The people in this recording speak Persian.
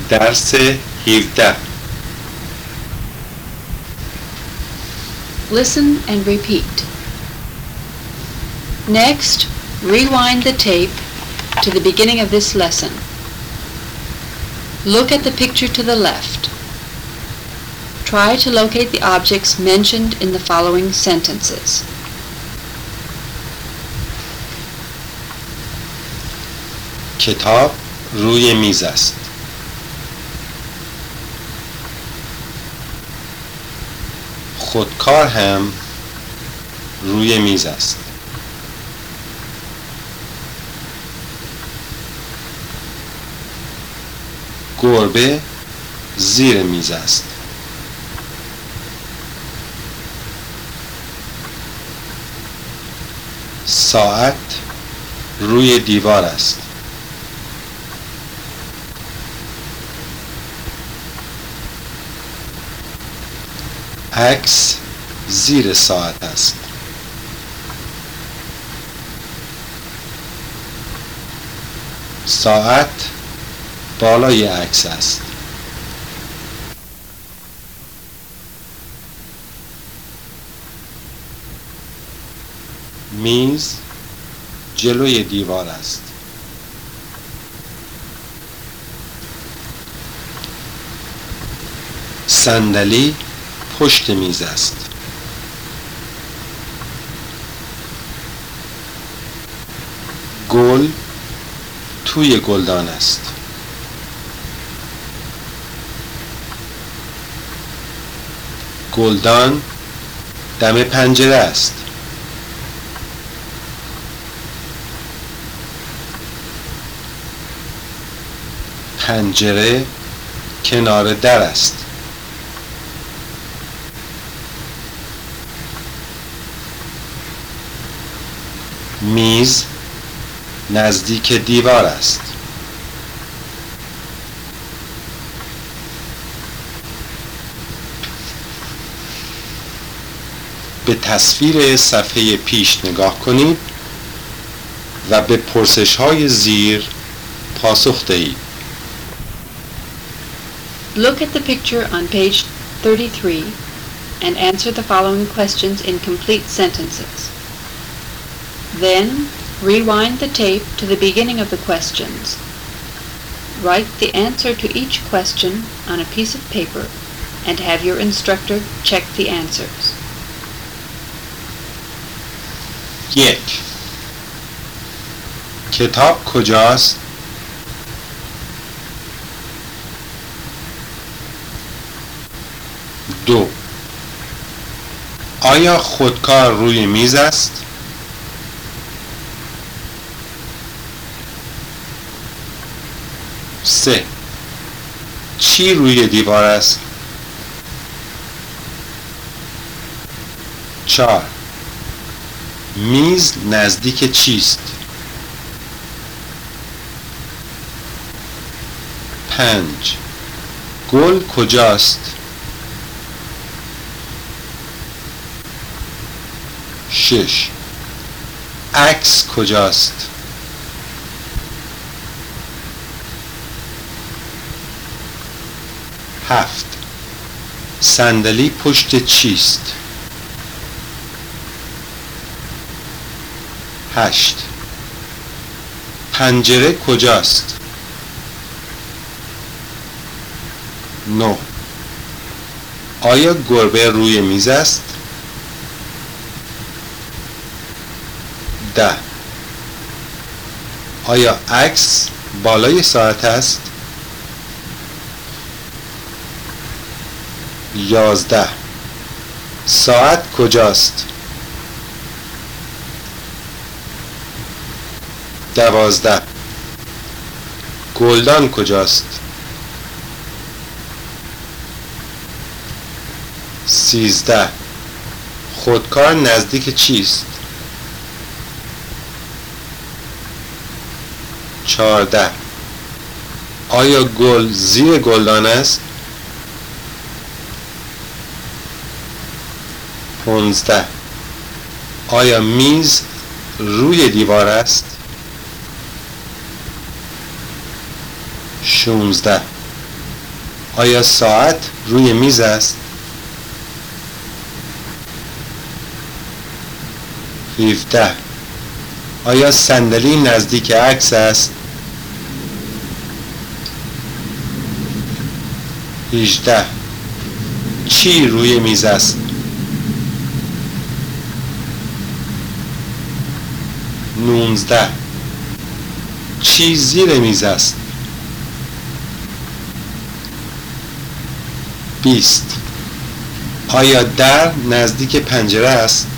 درس 17. Listen and repeat. Next, rewind the tape to the beginning of this lesson. Look at the picture to the left. Try to locate the objects mentioned in the following sentences. کتاب روی میز است. خودکار هم روی میز است. گربه زیر میز است. ساعت روی دیوار است. عکس زیر ساعت است. ساعت بالای عکس است. میز جلوی دیوار است. صندلی پشت میز است. گل توی گلدان است. گلدان دم پنجره است. پنجره کنار در است. میز نزدیک دیوار است. به تصویر صفحه پیش نگاه کنید و به پرسش‌های زیر پاسخ دهید. Look at the picture on page 33 and answer the following questions in complete sentences. Then, rewind the tape to the beginning of the questions. Write the answer to each question on a piece of paper and have your instructor check the answers. 1. کتاب کجاست؟ 2. آیا خودکار روی میز است؟ 3. چی روی دیوار است؟ 4. میز نزدیک چیست؟ 5. گل کجاست؟ 6. عکس کجاست؟ 7. صندلی پشت چیست؟ 8. پنجره کجاست؟ 9. آیا گربه روی میز است؟ 10. آیا عکس بالای ساعت است؟ 11. ساعت کجاست؟ 12. گلدان کجاست؟ 13. خودکار نزدیک چیست؟ 14. آیا گل زیر گلدان است؟ 15. آیا میز روی دیوار است؟ 16. آیا ساعت روی میز است؟ 17. آیا صندلی نزدیک عکس است؟ 18. چی روی میز است؟ 19. چی زیر میز است؟ 20. آیا در نزدیک پنجره است؟